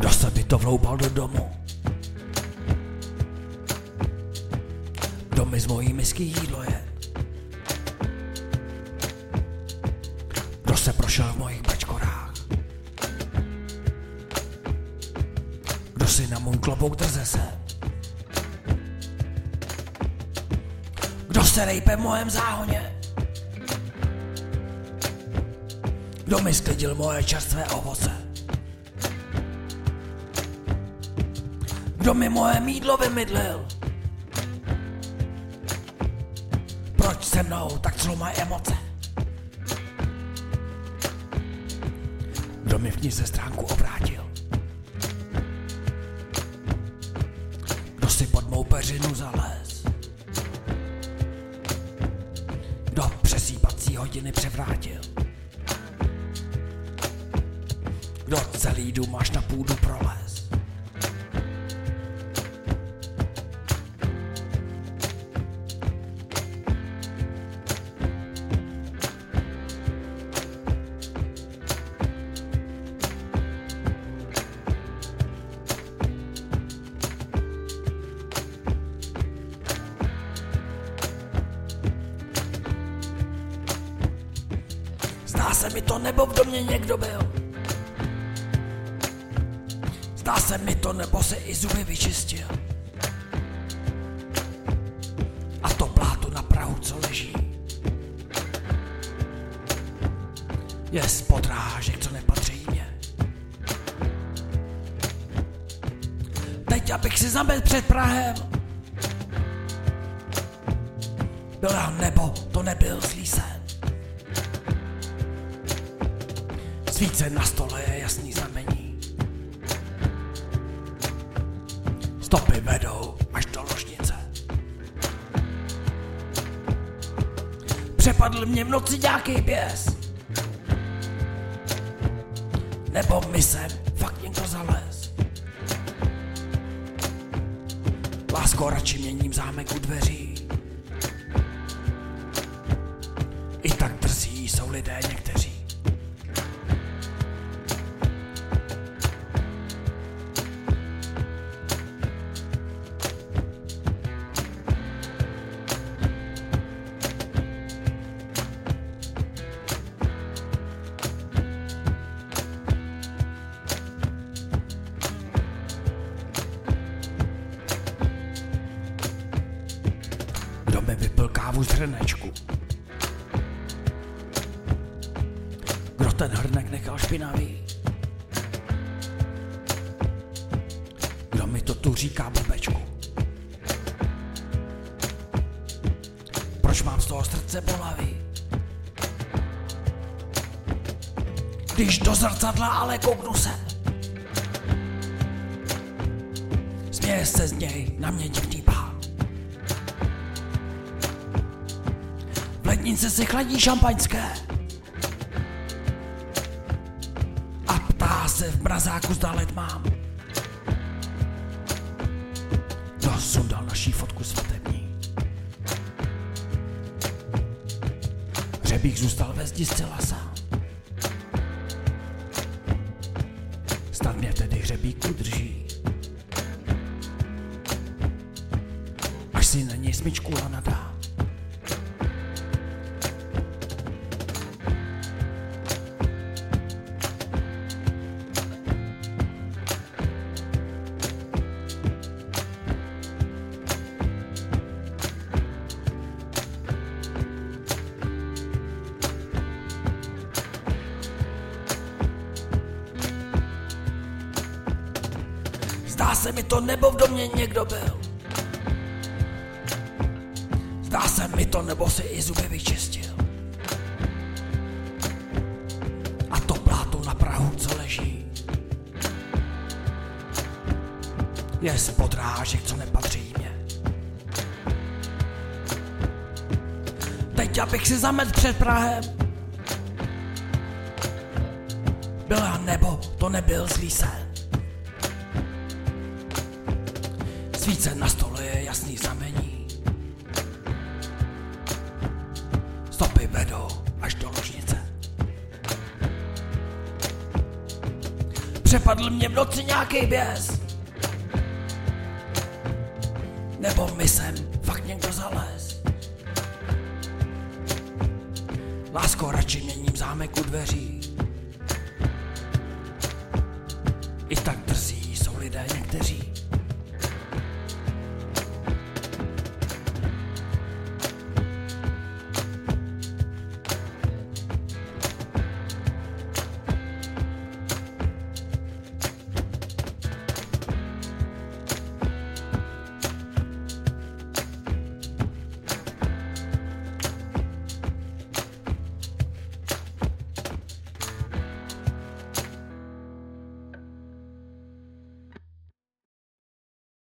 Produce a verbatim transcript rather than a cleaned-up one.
Kdo se by to vloupal do domu? Kdo mi z mojí misky jídlo je? Kdo se prošel v mojich bačkorách? Kdo si na můj klobouk drze se? Kdo se rejpe v mojem záhoně? Kdo mi sklidil moje čerstvé ovoce? Kdo mi moje mýdlo vymydlil? Proč se mnou tak cloumají emoce? Kdo mi v knize stránku obrátil? Kdo si pod mou peřinu zalez? Kdo přesýpací hodiny převrátil? Kdo celý dům až na půdu prolez? Zdá se mi to, nebo v domě někdo byl. Zdá se mi to, nebo se i zuby vyčistil. A to pláto na prahu, co leží, je z podrážek, co nepatří mně. Teď, abych si zamet před prahem, byla nebo to nebyl zlý sen. Svíce na stole je jasný znamení. Stopy vedou až do ložnice. Přepadl mě v noci nějaký běs. Nebo mi sem fakt někdo zalez. Lásko, radši měním zámek u dveří. I tak drzí jsou lidé někteří. Kdo mi vypil kávu z hrnečku? Kdo ten hrnek nechal špinavý? Kdo mi to tu říká blbečku? Proč mám z toho srdce bolavý? Když do zrcadla ale kouknu se, směje se z něj na mě divný pán. V lednici si chladí šampaňské a ptá se v mrazáku, zda led mám. Kdo sundal naší fotku svatební? Hřebík zůstal ve zdi zcela sám. Snad mě tedy hřebík udrží, až si na něj smyčku lana dám. Zdá se mi to, nebo v domě někdo byl. Zdá se mi to, nebo si i zuby vyčistil. A to pláto na prahu, co leží, je z podrážek, co nepatří mně. Teď, abych si zamet před prahem, byla nebo to nebyl zlý sen. Svíce na stole je jasný znamení. Stopy vedou až do ložnice. Přepadl mě v noci nějaký běs. Nebo my sem fakt někdo zalez. Lásko, radši měním zámek u dveří. I tak drzí jsou lidé někteří.